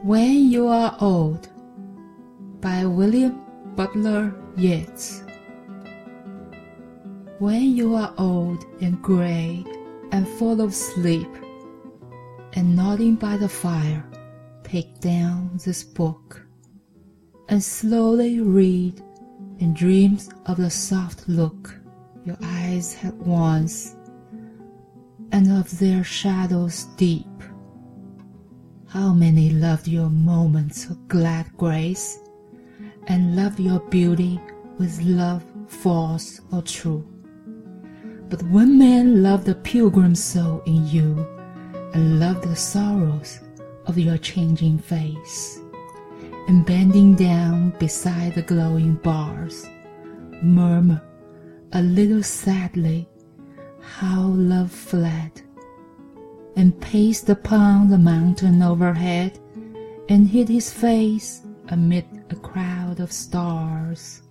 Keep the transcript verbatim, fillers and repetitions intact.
When You Are Old by William Butler Yeats. When you are old and gray and full of sleep, and nodding by the fire, take down this book, and slowly read in dreams of the soft look your eyes had once, and of their shadows deep. How many loved your moments of glad grace, and loved your beauty with love false or true. But when men loved the pilgrim soul in you, and loved the sorrows of your changing face, and bending down beside the glowing bars, murmur a little sadly how love fled, and paced upon the mountain overhead, and hid his face amid a crowd of stars.